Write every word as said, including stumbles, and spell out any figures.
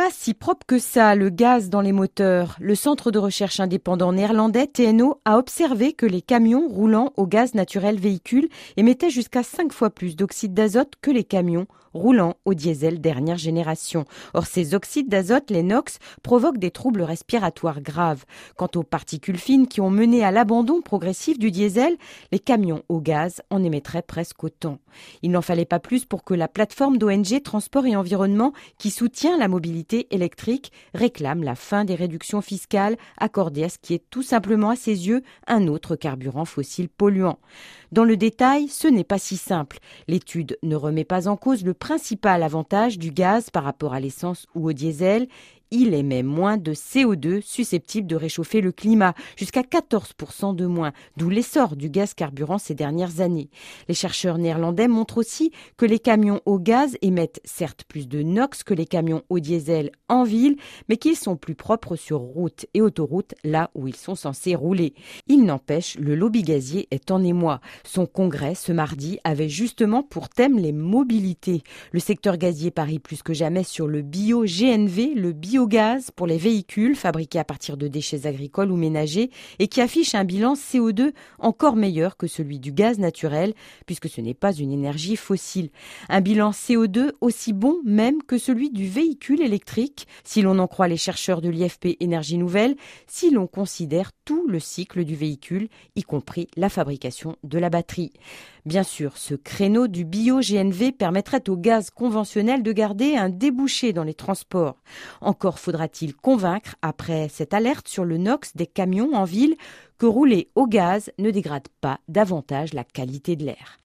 pas si propre que ça, le gaz dans les moteurs. Le centre de recherche indépendant néerlandais T N O a observé que les camions roulant au gaz naturel véhicule émettaient jusqu'à cinq fois plus d'oxyde d'azote que les camions roulant au diesel dernière génération. Or, ces oxydes d'azote, les NOx, provoquent des troubles respiratoires graves. Quant aux particules fines qui ont mené à l'abandon progressif du diesel, les camions au gaz en émettraient presque autant. Il n'en fallait pas plus pour que la plateforme d'O N G Transport et Environnement, qui soutient la mobilité électrique, réclame la fin des réductions fiscales accordées à ce qui est tout simplement à ses yeux un autre carburant fossile polluant. Dans le détail, ce n'est pas si simple. L'étude ne remet pas en cause le principal avantage du gaz par rapport à l'essence ou au diesel. Il émet moins de C O deux susceptible de réchauffer le climat, jusqu'à quatorze pour cent de moins, d'où l'essor du gaz carburant ces dernières années. Les chercheurs néerlandais montrent aussi que les camions au gaz émettent certes plus de NOx que les camions au diesel en ville, mais qu'ils sont plus propres sur route et autoroute, là où ils sont censés rouler. Il n'empêche, le lobby gazier est en émoi. Son congrès, ce mardi, avait justement pour thème les mobilités. Le secteur gazier parie plus que jamais sur le bio-G N V, le bio biogaz pour les véhicules fabriqués à partir de déchets agricoles ou ménagers et qui affiche un bilan C O deux encore meilleur que celui du gaz naturel puisque ce n'est pas une énergie fossile. Un bilan C O deux aussi bon même que celui du véhicule électrique si l'on en croit les chercheurs de l'I F P Énergie Nouvelle, si l'on considère tout le cycle du véhicule, y compris la fabrication de la batterie. Bien sûr, ce créneau du bio-G N V permettrait au gaz conventionnel de garder un débouché dans les transports. Encore faudra-t-il convaincre, après cette alerte sur le NOx des camions en ville, que rouler au gaz ne dégrade pas davantage la qualité de l'air.